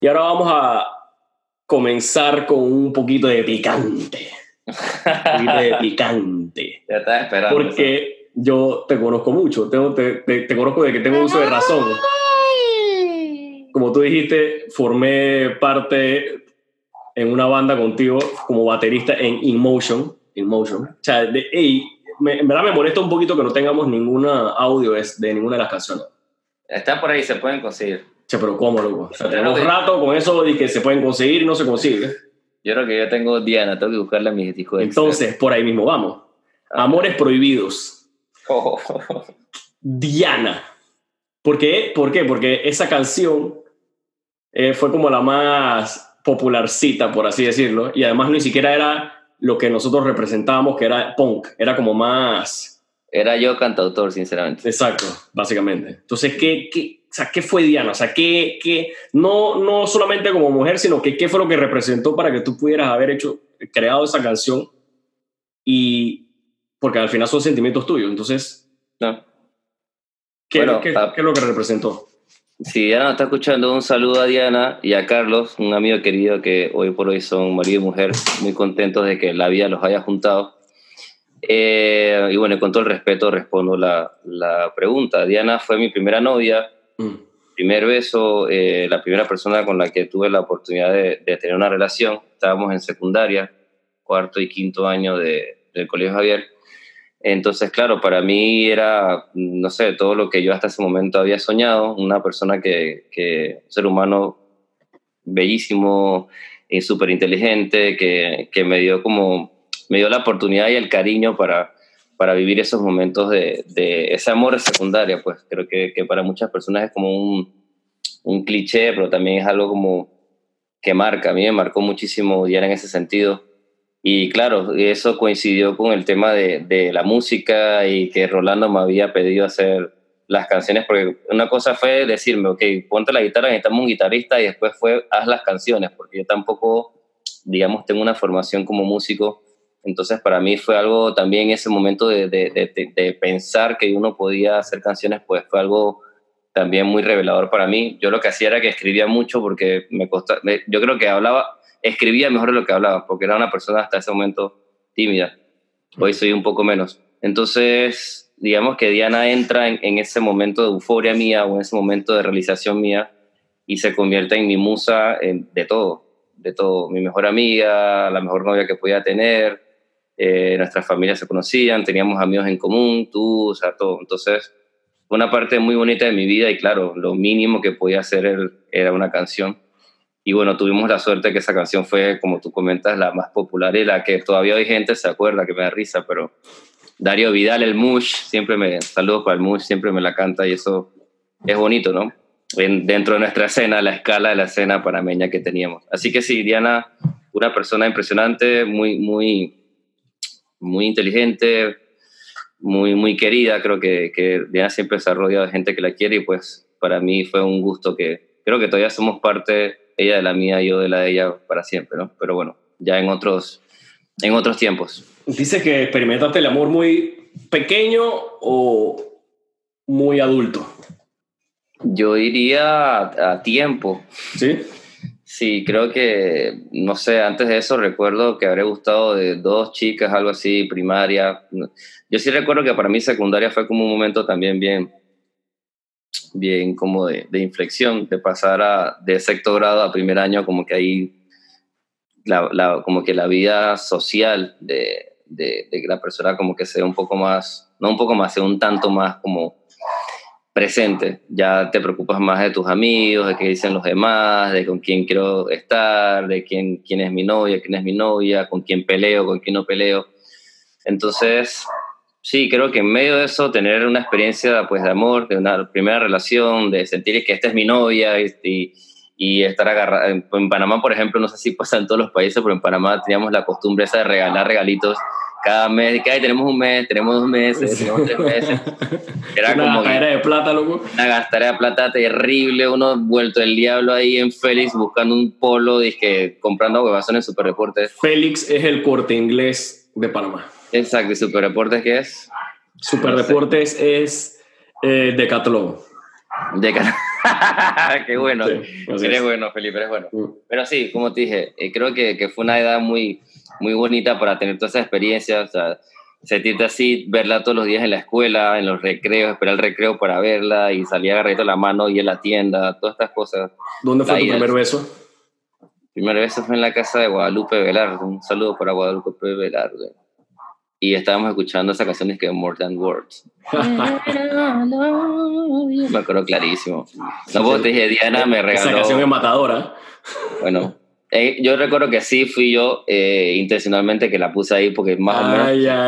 Y ahora vamos a comenzar con un poquito de picante. Un poquito de picante. Ya estaba esperando. Porque yo te conozco mucho. Te conozco de que tengo uso de razón. Como tú dijiste, formé parte en una banda contigo como baterista en InMotion. O sea, en verdad me molesta un poquito que no tengamos ninguna audio de ninguna de las canciones. Está por ahí, se pueden conseguir. Che, pero ¿cómo, loco? O sea, tenemos un rato con eso de que se pueden conseguir y no se consigue. Yo creo que yo tengo Diana, tengo que buscarla a mis discos. Entonces, por ahí mismo vamos. Amores Prohibidos. Oh. Diana. ¿Por qué? Porque esa canción fue como la más popularcita, por así decirlo, y además ni siquiera era lo que nosotros representábamos, que era punk, era como más... Era yo cantautor, sinceramente. Exacto, básicamente. Entonces, ¿qué fue Diana? O sea, no solamente como mujer, sino qué fue lo que representó para que tú pudieras haber creado esa canción, y porque al final son sentimientos tuyos, entonces... No. ¿Qué es lo que representó? Si Diana nos está escuchando, un saludo a Diana y a Carlos, un amigo querido que hoy por hoy son marido y mujer, muy contentos de que la vida los haya juntado. Y bueno, con todo el respeto respondo la pregunta. Diana fue mi primera novia, primer beso, la primera persona con la que tuve la oportunidad de tener una relación. Estábamos en secundaria, cuarto y quinto año del Colegio Javier. Entonces, claro, para mí era, no sé, todo lo que yo hasta ese momento había soñado, una persona un ser humano bellísimo y súper inteligente, que me dio la oportunidad y el cariño para vivir esos momentos de ese amor de secundaria. Pues creo que para muchas personas es como un cliché, pero también es algo como que marca. A mí me marcó muchísimo Diana en ese sentido. Y claro, eso coincidió con el tema de la música y que Rolando me había pedido hacer las canciones, porque una cosa fue decirme, ok, ponte la guitarra, necesitamos un guitarrista, y después fue, haz las canciones, porque yo tampoco, digamos, tengo una formación como músico. Entonces para mí fue algo también ese momento de pensar que uno podía hacer canciones, pues fue algo también muy revelador para mí. Yo lo que hacía era que escribía mucho porque yo creo que escribía mejor de lo que hablaba, porque era una persona hasta ese momento tímida. Hoy soy un poco menos. Entonces, digamos que Diana entra en ese momento de euforia mía o en ese momento de realización mía y se convierte en mi musa de todo. Mi mejor amiga, la mejor novia que podía tener, nuestras familias se conocían, teníamos amigos en común, o sea, todo. Entonces, fue una parte muy bonita de mi vida y claro, lo mínimo que podía hacer era una canción. Y bueno, tuvimos la suerte que esa canción fue, como tú comentas, la más popular y la que todavía hoy gente se acuerda, que me da risa, pero Darío Vidal, el Mush, saludos para el Mush, siempre me la canta y eso es bonito, ¿no? Dentro de nuestra escena, la escala de la escena panameña que teníamos. Así que sí, Diana, una persona impresionante, muy, muy, muy inteligente, muy, muy querida. Creo que Diana siempre se ha rodeado de gente que la quiere y pues para mí fue un gusto que creo que todavía somos parte, ella de la mía, yo de la de ella para siempre, ¿no? Pero bueno, ya en otros tiempos. ¿Dices que experimentaste el amor muy pequeño o muy adulto? Yo iría a tiempo. ¿Sí? Sí, creo que, no sé, antes de eso recuerdo que habré gustado de 2 chicas, algo así, primaria. Yo sí recuerdo que para mí secundaria fue como un momento también bien como de inflexión, de pasar de sexto grado a primer año, como que ahí como que la vida social de la persona como que sea un poco más, no un poco más, sea un tanto más como presente. Ya te preocupas más de tus amigos, de qué dicen los demás, de con quién quiero estar, de quién es mi novia, quién es mi novia, con quién peleo, con quién no peleo. Entonces, sí, creo que en medio de eso, tener una experiencia pues, de amor, de una primera relación, de sentir que esta es mi novia y estar agarrada. En Panamá, por ejemplo, no sé si pasa en todos los países, pero en Panamá teníamos la costumbre esa de regalar regalitos cada mes. Que tenemos un mes, tenemos 2 meses, tenemos 3 meses. Era una gastadera de plata, loco. Una gastadera de plata terrible, uno vuelto el diablo ahí en Félix buscando un polo, comprando huevazones en Superdeportes. Félix es el Corte Inglés de Panamá. Exacto, ¿y Superdeportes qué es? Superdeportes es Decathlon. Qué bueno. Sí, Eres bueno, Felipe, eres bueno. Pero sí, como te dije, creo que fue una edad muy, muy bonita para tener todas esas experiencias, o sea, sentirte así, verla todos los días en la escuela, en los recreos, esperar el recreo para verla y salir agarradito la mano y en la tienda, todas estas cosas. ¿Dónde fue tu primer beso? Primera vez fue en la casa de Guadalupe Velarde. Un saludo para Guadalupe Velarde. Y estábamos escuchando esa canción que More Than Words. Me acuerdo clarísimo. No, vos te dije, Diana me regaló... Esa canción es matadora. Bueno, yo recuerdo que sí fui yo intencionalmente que la puse ahí porque más o menos...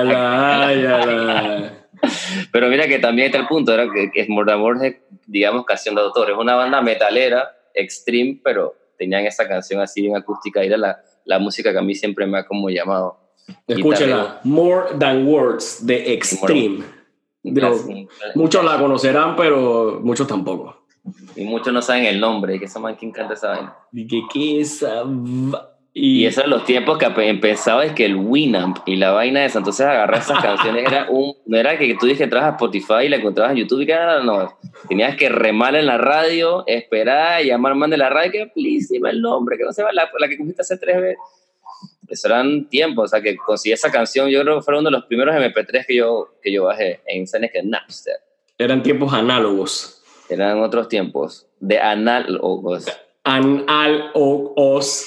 Pero mira que también está el punto, era que More Than Words es, digamos, canción de autor. Es una banda metalera, extreme, pero tenían esa canción así bien acústica. Y era la música que a mí siempre me ha como llamado. Escúchenla, More Than Words de Extreme. Muchos la conocerán, pero muchos tampoco. Y muchos no saben el nombre. ¿Qué man quién canta esa vaina? ¿Qué es esa? Y esos eran los tiempos que empezaba es que el Winamp y la vaina esa. Entonces agarrar esas canciones no era que tú dices que entras a Spotify y la encontrabas en YouTube y que no. Tenías que remar en la radio, esperar, llamar al man de la radio que please, dime el nombre, que no se va la que cumpliste hace 3 veces. Eso eran tiempos, o sea, que conseguí esa canción, yo creo que fue uno de los primeros MP3 que yo bajé en Napster. Eran tiempos análogos. Eran otros tiempos, de análogos. Análogos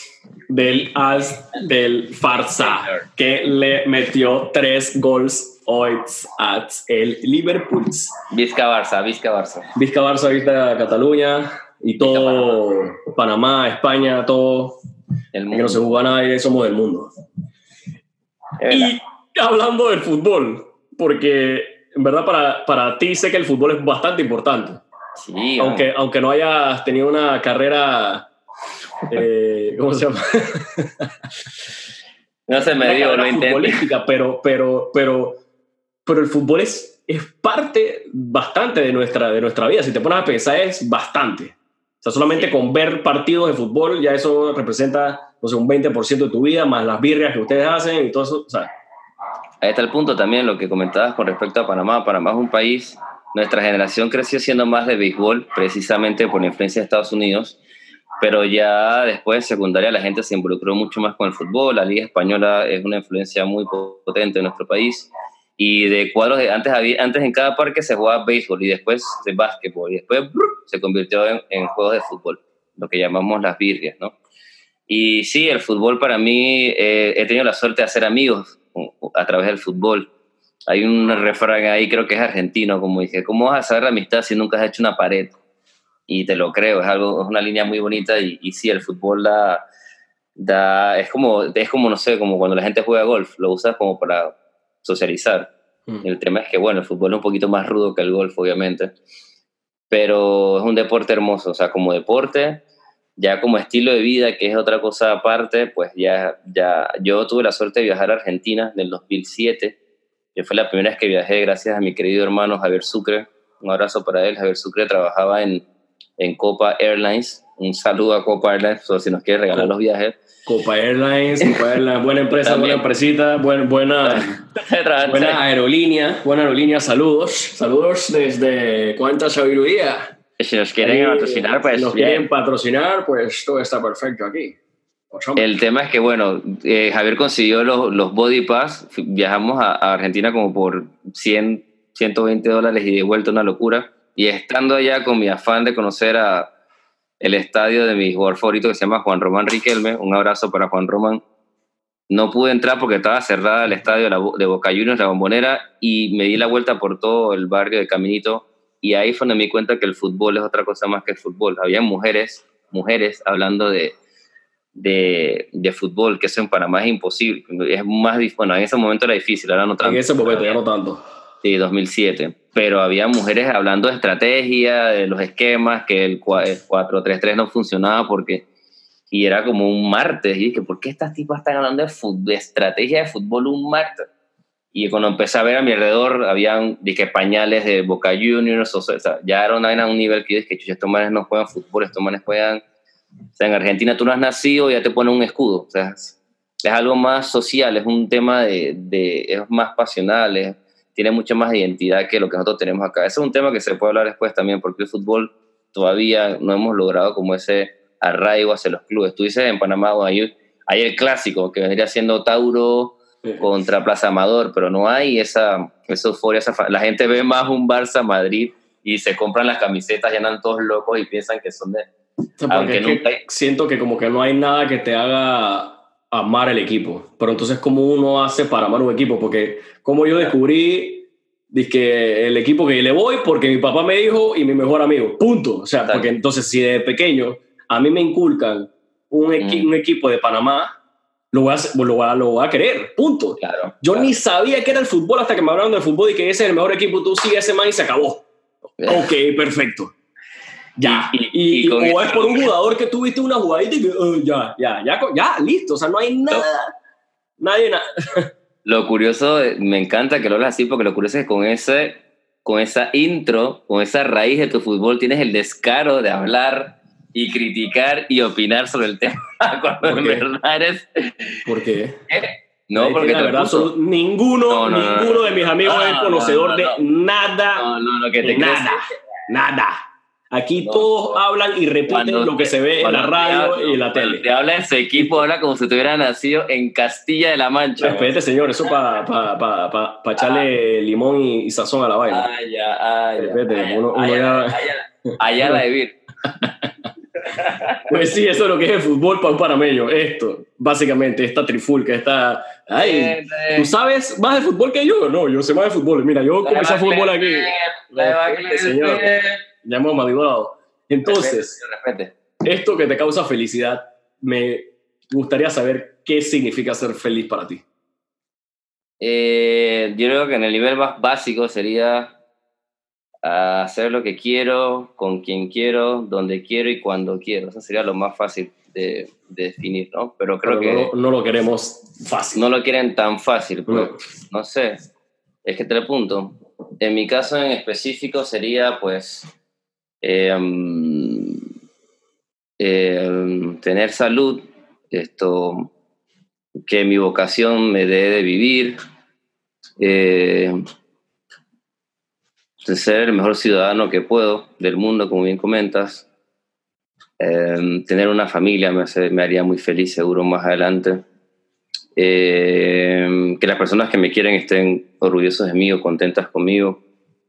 del Farsa, que le metió 3 goles hoy a el Liverpool. Vizca Barça. Vizca Cataluña y todo Panamá, España, todo. El mundo. Que no se juega nada y somos del mundo. Y hablando del fútbol, porque en verdad para ti sé que el fútbol es bastante importante. Sí, aunque no hayas tenido una carrera, ¿cómo se llama? No se me dio, lo intenté. Futbolística, pero el fútbol es parte bastante de nuestra vida. Si te pones a pensar, es bastante. O sea, solamente con ver partidos de fútbol, ya eso representa, no sé, un 20% de tu vida, más las birrias que ustedes hacen y todo eso, o sea. Ahí está el punto también, lo que comentabas con respecto a Panamá. Panamá es un país, nuestra generación creció siendo más de béisbol, precisamente por la influencia de Estados Unidos, pero ya después, secundaria, la gente se involucró mucho más con el fútbol. La Liga Española es una influencia muy potente en nuestro país. Y de cuadros, antes en cada parque se jugaba béisbol y después de básquetbol y después se convirtió en juegos de fútbol, lo que llamamos las birrias, ¿no? Y sí, el fútbol para mí, he tenido la suerte de hacer amigos a través del fútbol. Hay un refrán ahí, creo que es argentino, como dice, ¿cómo vas a saber la amistad si nunca has hecho una pared? Y te lo creo, es una línea muy bonita y sí, el fútbol es como, no sé, como cuando la gente juega golf, lo usas como para socializar. El tema es que, bueno, el fútbol es un poquito más rudo que el golf, obviamente, pero es un deporte hermoso, o sea, como deporte, ya como estilo de vida, que es otra cosa aparte, pues ya yo tuve la suerte de viajar a Argentina en el 2007, que fue la primera vez que viajé gracias a mi querido hermano Javier Sucre, un abrazo para él. Javier Sucre trabajaba en Copa Airlines, un saludo a Copa Airlines, o si nos quiere regalar los viajes. Copa Airlines, buena empresa, buena empresita, buena aerolínea, saludos desde Cuánta Sabiduría. Si nos quieren patrocinar, pues quieren patrocinar, pues todo está perfecto aquí. El tema es que, bueno, Javier consiguió los Body Pass, viajamos a Argentina como por $100, $120 y de vuelta, una locura, y estando allá con mi afán de conocer el estadio de mi jugador favorito que se llama Juan Román Riquelme, un abrazo para Juan Román, no pude entrar porque estaba cerrada el estadio de Boca Juniors, la Bombonera, y me di la vuelta por todo el barrio de Caminito, y ahí fue donde me di cuenta que el fútbol es otra cosa más que el fútbol. Había mujeres hablando de fútbol, que eso en Panamá es imposible, es más, bueno, en ese momento era difícil, ahora no tanto. En ese momento ya no tanto. Sí, 2007, pero había mujeres hablando de estrategia, de los esquemas, que el 4-3-3 no funcionaba y era como un martes, y dije, ¿por qué estas tipas están hablando de estrategia de fútbol un martes? Y cuando empecé a ver a mi alrededor, habían, dije, pañales de Boca Juniors, o sea, ya era una vaina a un nivel que yo dije, estos manes no juegan fútbol, estos manes juegan, o sea, en Argentina tú no has nacido y ya te ponen un escudo, o sea, es algo más social, es un tema es más pasional, tiene mucha más identidad que lo que nosotros tenemos acá. Ese es un tema que se puede hablar después también, porque el fútbol todavía no hemos logrado como ese arraigo hacia los clubes. Tú dices en Panamá, bueno, hay el clásico, que vendría siendo Tauro contra Plaza Amador, pero no hay esa euforia, la gente ve más un Barça-Madrid y se compran las camisetas y andan todos locos y piensan que son de... Aunque nunca siento que como que no hay nada que te haga amar el equipo, pero entonces ¿cómo uno hace para amar un equipo? Porque como yo descubrí que el equipo que le voy porque mi papá me dijo y mi mejor amigo, punto. O sea, porque entonces si de pequeño a mí me inculcan un equipo de Panamá, lo voy a querer, punto. Claro, yo ni sabía que era el fútbol hasta que me hablaron del fútbol y que ese es el mejor equipo, tú sigues ese man y se acabó. Ok, perfecto. Ya. Y o es por un jugador que tuviste una jugadita y que ya, listo. O sea, no hay nada. Nadie nada. Lo curioso, me encanta que lo hablas así, porque lo curioso es que con esa intro, con esa raíz de tu fútbol, tienes el descaro de hablar y criticar y opinar sobre el tema. Cuando en verdad eres... ¿Por qué? No, porque la verdad, ninguno de mis amigos es conocedor de nada. Nada. Aquí todos hablan y repiten lo que se ve en la radio y en la tele. Te habla ese equipo, habla como si tuviera nacido en Castilla de la Mancha. Respete, señor, eso para echarle limón y sazón a la vaina. Respete, allá la de Vir. Pues sí, eso es lo que es el fútbol para un panameño. Esto, básicamente, esta trifulca, esta... ¿tú sabes más de fútbol que yo? No, yo sé más de fútbol. Mira, yo comencé a fútbol aquí. Señor, ya hemos madurado. Entonces, esto que te causa felicidad, me gustaría saber qué significa ser feliz para ti. Yo creo que en el nivel más básico sería hacer lo que quiero, con quien quiero, donde quiero y cuando quiero. Eso sería lo más fácil de definir, ¿no? Pero creo que... No lo queremos fácil. No lo quieren tan fácil, pues. No sé. Es que te lo punto. En mi caso en específico sería, pues... tener salud, que mi vocación me dé de vivir, de ser el mejor ciudadano que puedo del mundo, como bien comentas, tener una familia me haría muy feliz seguro más adelante, que las personas que me quieren estén orgullosos de mí o contentas conmigo,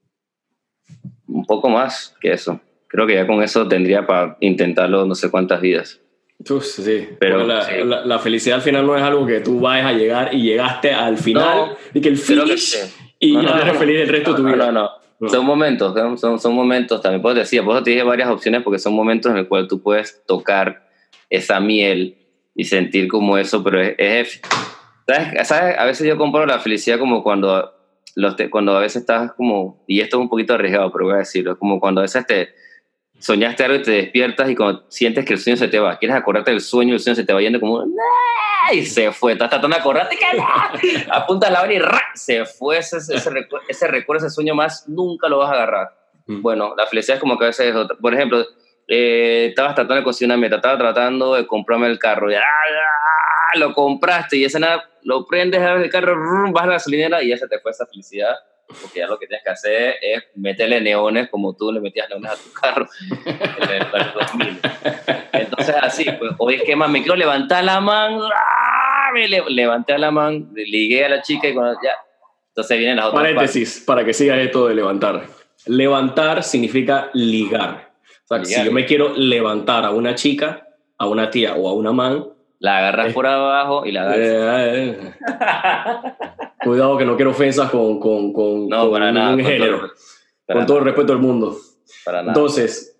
un poco más que eso. Creo que ya con eso tendría para intentarlo no sé cuántas vidas. Sí, pero la felicidad al final no es algo que tú vayas a llegar y llegaste al final y que el finish y ya eres feliz el resto de tu vida. No. Son momentos, son momentos también. Por eso te dije varias opciones porque son momentos en los cuales tú puedes tocar esa miel y sentir como eso, pero ¿sabes? A veces yo comparo la felicidad como cuando a veces estás como, y esto es un poquito arriesgado, pero voy a decirlo, como cuando a veces soñaste algo y te despiertas y cuando sientes que el sueño se te va, quieres acordarte del sueño y el sueño se te va yendo como y se fue, estás tratando de acordarte que apuntas la hora y se fue ese recuerdo, ese sueño más, nunca lo vas a agarrar. Bueno, la felicidad es como que a veces es otra. Por ejemplo, estabas tratando de conseguir una meta, estaba tratando de comprarme el carro, lo compraste y ese nada, lo prendes el carro, vas a la gasolinera y ya se te fue esa felicidad, porque ya lo que tienes que hacer es meterle neones como tú le metías neones a tu carro en el 2000. Entonces así, pues, hoy es que más me quiero levantar la mano, levanté la mano, ligué a la chica y cuando ya, entonces vienen las otras paréntesis partes. Para que sigas esto de levantar. Levantar significa ligar. O sea, si yo me quiero levantar a una chica, a una tía o a una man, la agarras por abajo y la agarras. Cuidado que no quiero ofensas con para nada, ningún género. Con todo el respeto del mundo. Para nada. Entonces,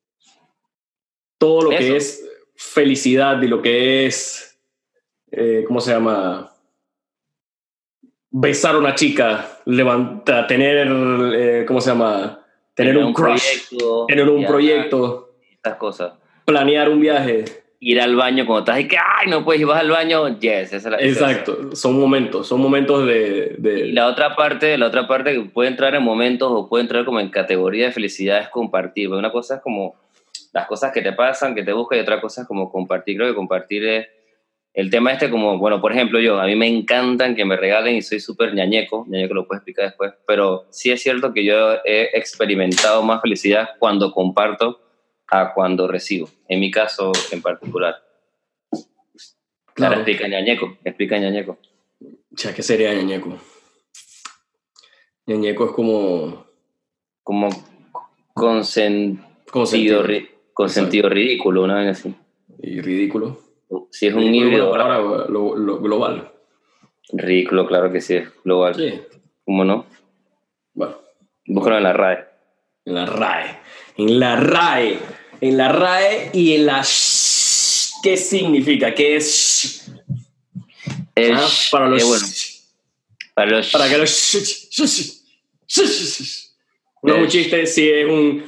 todo lo que es felicidad y lo que es, ¿cómo se llama? Besar a una chica, tener, ¿cómo se llama? Tener un crush, tener un proyecto. Estas cosas. Planear un viaje. Ir al baño cuando estás y que no puedes ir, vas al baño, Exacto, son momentos de... Y la otra parte que puede entrar en momentos o puede entrar como en categoría de felicidad es compartir. Una cosa es como las cosas que te pasan, que te buscan, y otra cosa es como compartir. Creo que compartir es el tema como, bueno, por ejemplo a mí me encantan que me regalen y soy súper ñañeco lo puedo explicar después, pero sí es cierto que yo he experimentado más felicidad cuando comparto a cuando recibo, en mi caso en particular. Claro, explica Ñañeco. O sea, ¿qué sería Ñañeco? Ñañeco es como consentido ridículo, una vez así. Y ridículo. Si es ridículo un híbrido. Es una palabra lo global. Ridículo, claro que sí, es global. Sí. ¿Cómo no? Bueno. Búscalo en la RAE. En la RAE y en la ¿qué significa? ¿Qué es? Para los bueno. Para que los no es un chiste, si es un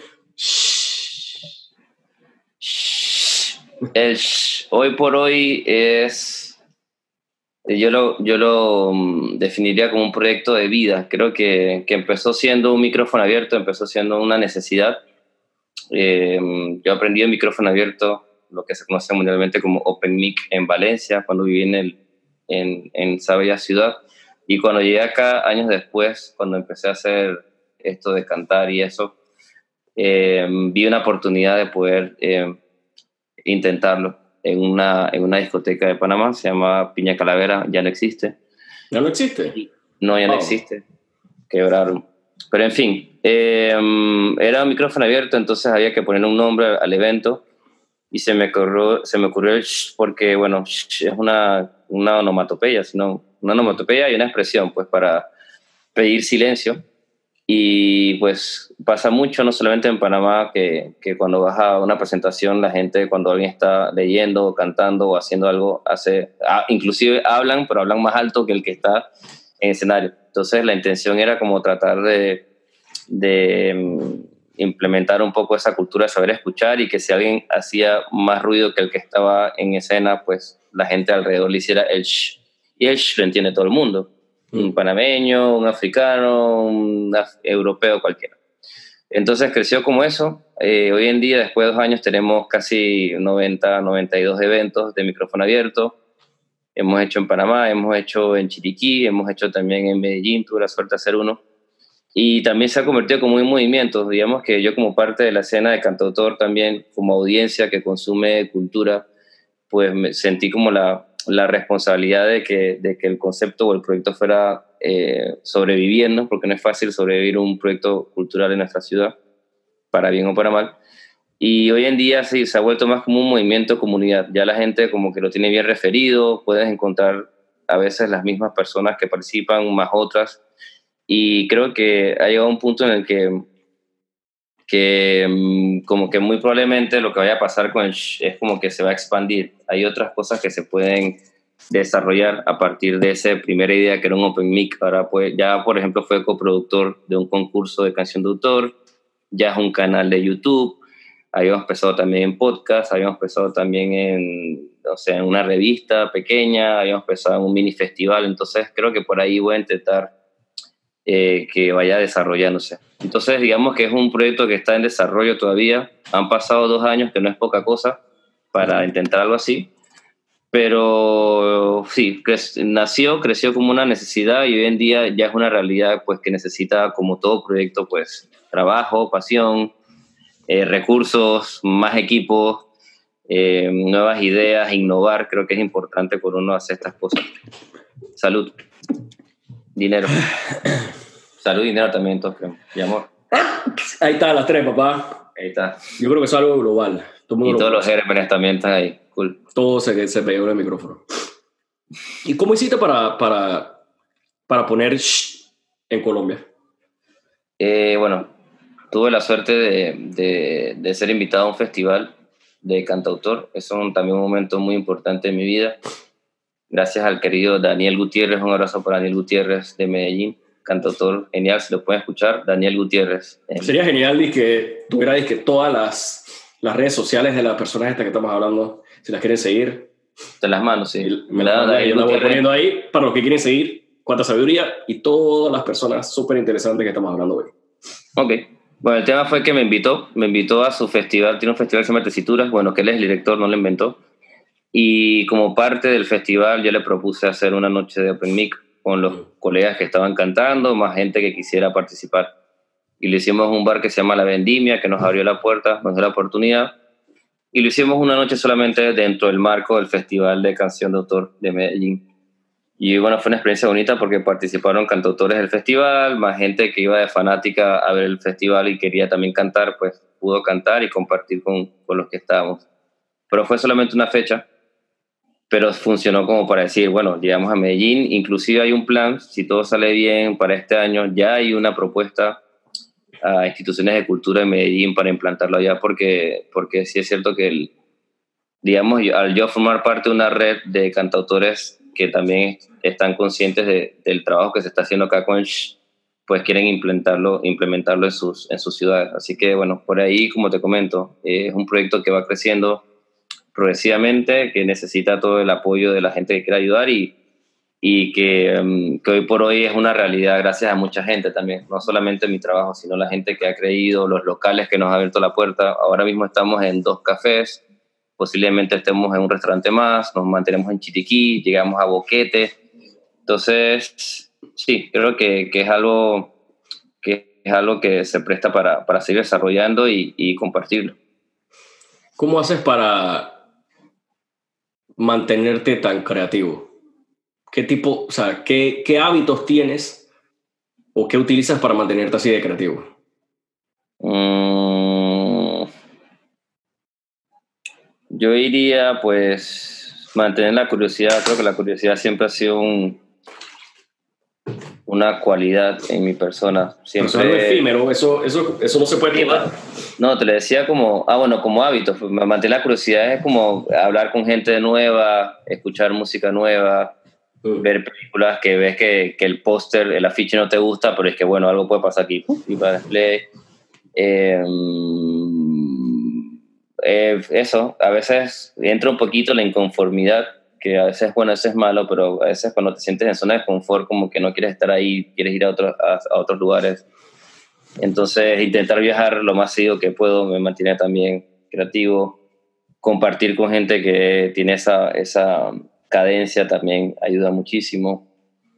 el hoy por hoy es, yo lo definiría como un proyecto de vida. Creo que empezó siendo un micrófono abierto, empezó siendo una necesidad. Yo aprendí el micrófono abierto, lo que se conoce mundialmente como Open Mic, en Valencia, cuando viví en esa bella ciudad. Y cuando llegué acá, años después, cuando empecé a hacer esto de cantar y eso, vi una oportunidad de poder intentarlo en una discoteca de Panamá, se llama Piña Calavera, ya no existe. ¿Ya no existe? No, ya no existe. Quebraron. Pero en fin, era un micrófono abierto, entonces había que poner un nombre al evento y se me ocurrió el porque, bueno, es una onomatopeya, una onomatopeya y una expresión, pues, para pedir silencio. Y pues pasa mucho, no solamente en Panamá, que cuando vas a una presentación, la gente, cuando alguien está leyendo, cantando o haciendo algo, inclusive hablan, pero hablan más alto que el que está en escenario. Entonces la intención era como tratar de implementar un poco esa cultura de saber escuchar, y que si alguien hacía más ruido que el que estaba en escena, pues la gente alrededor le hiciera el shh. Y el shh lo entiende todo el mundo. Un panameño, un africano, un europeo, cualquiera. Entonces creció como eso. Hoy en día, después de 2 años, tenemos casi 92 eventos de micrófono abierto. Hemos hecho en Panamá, hemos hecho en Chiriquí, hemos hecho también en Medellín, tuve la suerte de hacer uno. Y también se ha convertido como un movimiento. Digamos que yo, como parte de la escena de cantautor, también como audiencia que consume cultura, pues me sentí como la responsabilidad de que el concepto o el proyecto fuera sobreviviendo, porque no es fácil sobrevivir un proyecto cultural en nuestra ciudad, para bien o para mal. Y hoy en día sí, se ha vuelto más como un movimiento comunidad. Ya la gente como que lo tiene bien referido, puedes encontrar a veces las mismas personas que participan, más otras. Y creo que ha llegado un punto en el que como que muy probablemente lo que vaya a pasar con es como que se va a expandir. Hay otras cosas que se pueden desarrollar a partir de esa primera idea, que era un Open Mic. Ahora pues ya, por ejemplo, fue coproductor de un concurso de canción de autor, ya es un canal de YouTube, habíamos empezado también en podcast, habíamos empezado también en una revista pequeña, habíamos empezado en un mini festival. Entonces creo que por ahí voy a intentar que vaya desarrollándose. Entonces digamos que es un proyecto que está en desarrollo todavía. Han pasado 2 años, que no es poca cosa para intentar algo así, pero sí, creció como una necesidad, y hoy en día ya es una realidad, pues, que necesita, como todo proyecto, pues trabajo, pasión, recursos, más equipos, nuevas ideas, innovar. Creo que es importante cuando uno hace estas cosas. Salud. Dinero. Salud y dinero también, entonces, creo. Y amor. Ahí está, las 3, papá. Ahí está. Yo creo que es algo global. Y todos los gérmenes también están ahí. Cool. Todo se pegó en el micrófono. ¿Y cómo hiciste para poner shh en Colombia? Bueno, tuve la suerte de ser invitado a un festival de cantautor. Es también un momento muy importante en mi vida. Gracias al querido Daniel Gutiérrez. Un abrazo para Daniel Gutiérrez de Medellín, cantautor genial. Si lo pueden escuchar, Daniel Gutiérrez. Sería genial que tuviera todas las redes sociales de las personas estas que estamos hablando, si las quieren seguir. Te las mando, sí. Yo la voy poniendo ahí para los que quieren seguir Cuánta Sabiduría y todas las personas súper interesantes que estamos hablando hoy. Ok. Bueno, el tema fue que me invitó a su festival. Tiene un festival que se llama Tesituras, bueno, que él es el director, no lo inventó. Y como parte del festival yo le propuse hacer una noche de Open Mic con los colegas que estaban cantando, más gente que quisiera participar. y lo hicimos en un bar que se llama La Vendimia, que nos abrió la puerta, nos dio la oportunidad, y lo hicimos una noche solamente dentro del marco del Festival de Canción de Autor de Medellín. Y bueno, fue una experiencia bonita porque participaron cantautores del festival, más gente que iba de fanática a ver el festival y quería también cantar, pues pudo cantar y compartir con los que estábamos. Pero fue solamente una fecha, pero funcionó como para decir, bueno, llegamos a Medellín, inclusive hay un plan, si todo sale bien para este año, ya hay una propuesta a instituciones de cultura en Medellín para implantarlo allá, porque sí es cierto que, digamos, al yo formar parte de una red de cantautores que también están conscientes del trabajo que se está haciendo acá con Shh, pues quieren implementarlo en sus ciudades. Así que, bueno, por ahí, como te comento, es un proyecto que va creciendo progresivamente, que necesita todo el apoyo de la gente que quiera ayudar y que hoy por hoy es una realidad gracias a mucha gente también, no solamente mi trabajo, sino la gente que ha creído, los locales que nos han abierto la puerta. Ahora mismo estamos en 2 cafés, posiblemente estemos en un restaurante más, nos mantenemos en Chiriquí, llegamos a Boquete. Entonces, sí, creo que es algo que se presta para seguir desarrollando y compartirlo. ¿Cómo haces para mantenerte tan creativo? ¿Qué tipo, o sea, qué hábitos tienes o qué utilizas para mantenerte así de creativo? Yo diría, pues, mantener la curiosidad. Creo que la curiosidad siempre ha sido una cualidad en mi persona. Siempre... Pero eso es efímero, eso no se puede quitar. No, te lo decía como hábito. Mantener la curiosidad es como hablar con gente nueva, escuchar música nueva, ver películas que ves que el póster, el afiche no te gusta, pero es que, bueno, algo puede pasar aquí. Y para display. Eso, a veces entra un poquito la inconformidad, que a veces es bueno, a veces es malo, pero a veces cuando te sientes en zona de confort, como que no quieres estar ahí, quieres ir a otros lugares. Entonces, intentar viajar lo más seguido que puedo me mantiene también creativo. Compartir con gente que tiene esa cadencia también ayuda muchísimo.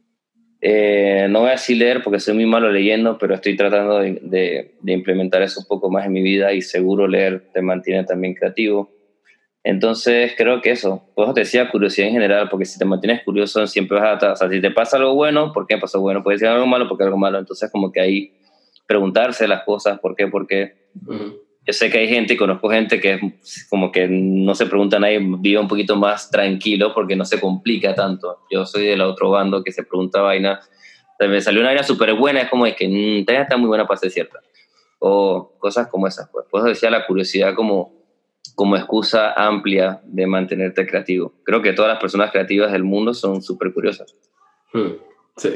No voy a decir leer porque soy muy malo leyendo, pero estoy tratando de implementar eso un poco más en mi vida, y seguro leer te mantiene también creativo. Entonces creo que eso, pues te decía curiosidad en general, porque si te mantienes curioso siempre vas a, o sea, si te pasa algo bueno, ¿por qué me pasó bueno? Puede ser algo malo, porque algo malo. Entonces como que ahí preguntarse las cosas, ¿por qué? Uh-huh. Yo sé que hay gente, y conozco gente que es como que no se pregunta, nadie vive un poquito más tranquilo porque no se complica tanto. Yo soy del otro bando que se pregunta vaina. Me salió una vaina súper buena, es como de que está muy buena para ser cierta. O cosas como esas. Pues decía la curiosidad como excusa amplia de mantenerte creativo. Creo que todas las personas creativas del mundo son súper curiosas. Sí.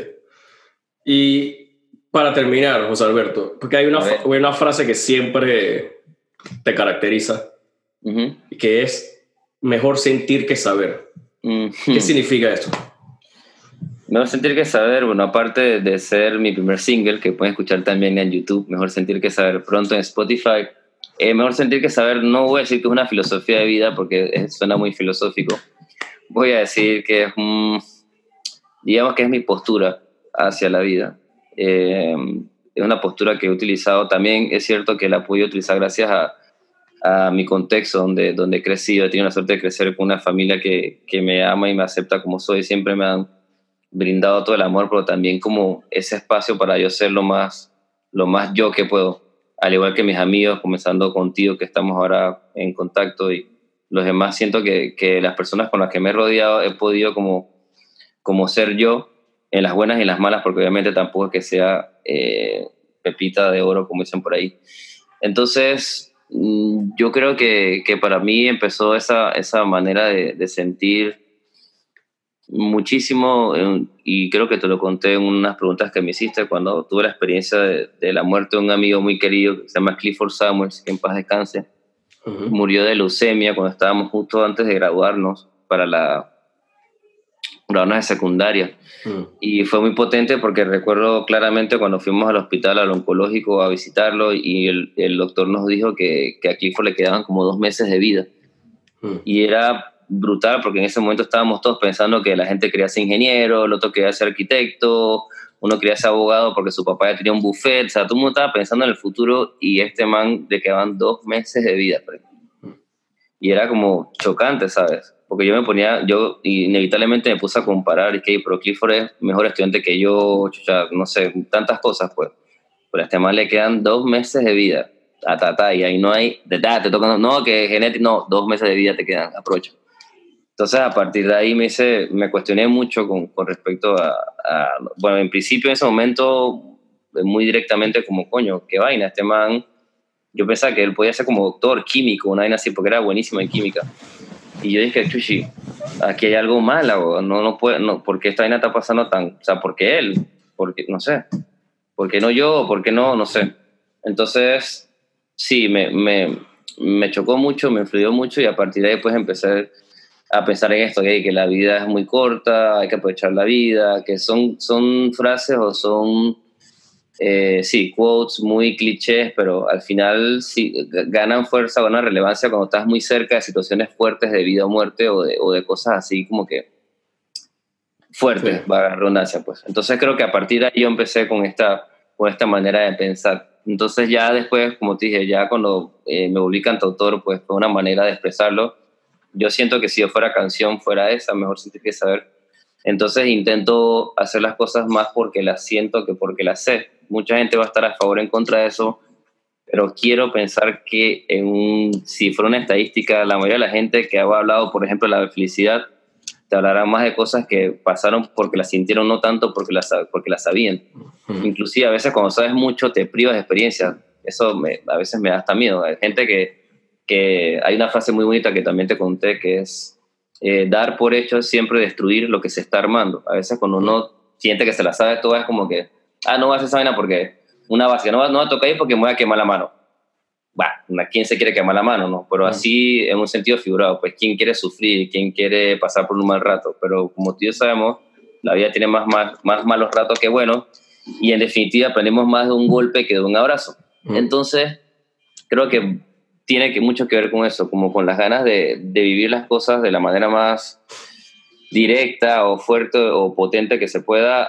Y para terminar, José Alberto, porque hay una frase que siempre te caracteriza, uh-huh, que es mejor sentir que saber. Uh-huh. ¿Qué significa eso? Mejor sentir que saber, bueno, aparte de ser mi primer single, que pueden escuchar también en YouTube, Mejor sentir que saber, pronto en Spotify. Mejor sentir que saber, no voy a decir que es una filosofía de vida porque suena muy filosófico. Voy a decir que es digamos que es mi postura hacia la vida. Es una postura que he utilizado. También es cierto que la he podido utilizar gracias a mi contexto donde he crecido. He tenido la suerte de crecer con una familia que me ama y me acepta como soy. Siempre me han brindado todo el amor, pero también como ese espacio para yo ser lo más yo que puedo. Al igual que mis amigos, comenzando contigo, que estamos ahora en contacto, y los demás, siento que las personas con las que me he rodeado he podido como ser yo, en las buenas y en las malas, porque obviamente tampoco es que sea pepita de oro, como dicen por ahí. Entonces, yo creo que para mí empezó esa manera de sentir muchísimo, y creo que te lo conté en unas preguntas que me hiciste cuando tuve la experiencia de la muerte de un amigo muy querido que se llama Clifford Samuels, que en paz descanse. Uh-huh. Murió de leucemia cuando estábamos justo antes de graduarnos para graduarnos de secundaria. Uh-huh. Y fue muy potente porque recuerdo claramente cuando fuimos al hospital, al oncológico, a visitarlo, y el doctor nos dijo que a Clifford le quedaban como 2 meses de vida. Uh-huh. Y era brutal porque en ese momento estábamos todos pensando que la gente quería ser ingeniero, el otro quería ser arquitecto, uno quería ser abogado porque su papá ya tenía un buffet, o sea, todo el mundo estaba pensando en el futuro y este man le quedaban 2 meses de vida. Y era como chocante, ¿sabes? Porque yo inevitablemente me puse a comparar, y que pero Clifford es mejor estudiante que yo, chucha, no sé, tantas cosas, pues. Pero a este man le quedan 2 meses de vida, y ahí no hay, te toca, no, que genético, no, 2 meses de vida te quedan, aprovecha. Entonces, a partir de ahí me cuestioné mucho con respecto bueno, en principio en ese momento, muy directamente como, coño, qué vaina, este man, yo pensaba que él podía ser como doctor, químico, una vaina así, porque era buenísimo en química. Y yo dije, chuchi, aquí hay algo malo, no puede, no, ¿por qué esta vaina está pasando tan, o sea, por qué él? Porque, no sé, ¿por qué no yo? ¿Por qué no? No sé. Entonces, sí, me chocó mucho, me influyó mucho y a partir de ahí pues empecé a pensar en esto, que la vida es muy corta, hay que aprovechar la vida, que son frases o son, sí, quotes muy clichés, pero al final sí, ganan fuerza, ganan relevancia cuando estás muy cerca de situaciones fuertes de vida o muerte o de cosas así como que fuertes, sí. Va a redundancia, pues. Entonces creo que a partir de ahí yo empecé con esta manera de pensar. Entonces ya después, como te dije, ya cuando me volví cantautor, pues fue una manera de expresarlo. Yo siento que si yo fuera canción, fuera esa, mejor sentir que saber. Entonces intento hacer las cosas más porque las siento que porque las sé. Mucha gente va a estar a favor o en contra de eso, pero quiero pensar que si fuera una estadística, la mayoría de la gente que ha hablado, por ejemplo, de la felicidad, te hablarán más de cosas que pasaron porque las sintieron, no tanto porque las sabían. Inclusive a veces cuando sabes mucho te privas de experiencia. Eso a veces me da hasta miedo. Hay gente que hay una frase muy bonita que también te conté, que es dar por hecho es siempre destruir lo que se está armando. A veces cuando uno siente que se la sabe toda es como que, no vas a hacer esa vaina porque una básica, no va a tocar ahí porque me voy a quemar la mano. ¿Quién se quiere quemar la mano? ¿No? Pero así en un sentido figurado, pues ¿quién quiere sufrir? ¿Quién quiere pasar por un mal rato? Pero como tú y yo sabemos, la vida tiene más malos ratos que buenos y en definitiva aprendemos más de un golpe que de un abrazo. Entonces, creo que tiene mucho que ver con eso, como con las ganas de vivir las cosas de la manera más directa o fuerte o potente que se pueda,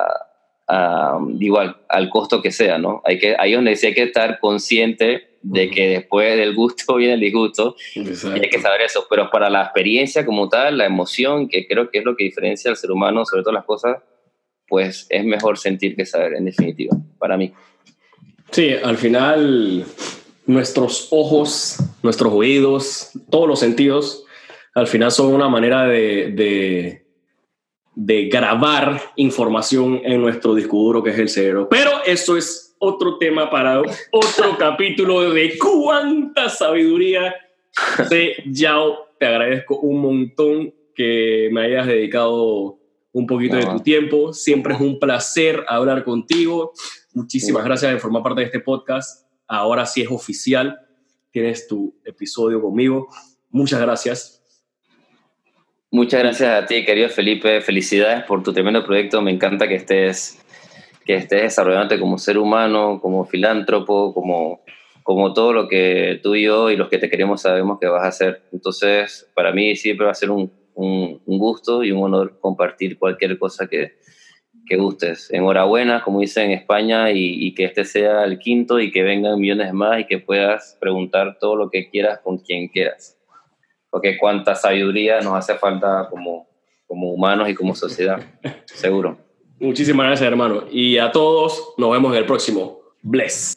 igual, al costo que sea, ¿no? Ahí es donde sí hay que estar consciente de que después del gusto viene el disgusto. Exacto. Y hay que saber eso, pero para la experiencia como tal, la emoción, que creo que es lo que diferencia al ser humano sobre todas las cosas, pues es mejor sentir que saber, en definitiva, para mí. Sí, al final nuestros ojos, nuestros oídos, todos los sentidos, al final son una manera de grabar información en nuestro disco duro que es el cerebro. Pero eso es otro tema para otro capítulo de Cuánta Sabiduría. Yao, te agradezco un montón que me hayas dedicado un poquito de tu tiempo. Siempre es un placer hablar contigo. Muchísimas gracias por formar parte de este podcast. Ahora sí es oficial. Tienes tu episodio conmigo. Muchas gracias. Muchas gracias a ti, querido Felipe. Felicidades por tu tremendo proyecto. Me encanta que estés desarrollándote como ser humano, como filántropo, como todo lo que tú y yo y los que te queremos sabemos que vas a hacer. Entonces, para mí siempre va a ser un gusto y un honor compartir cualquier cosa que gustes. Enhorabuena, como dicen en España, y que este sea el 5º y que vengan millones más y que puedas preguntar todo lo que quieras con quien quieras. Porque cuánta sabiduría nos hace falta como humanos y como sociedad, seguro. Muchísimas gracias, hermano. Y a todos, nos vemos en el próximo. Bless.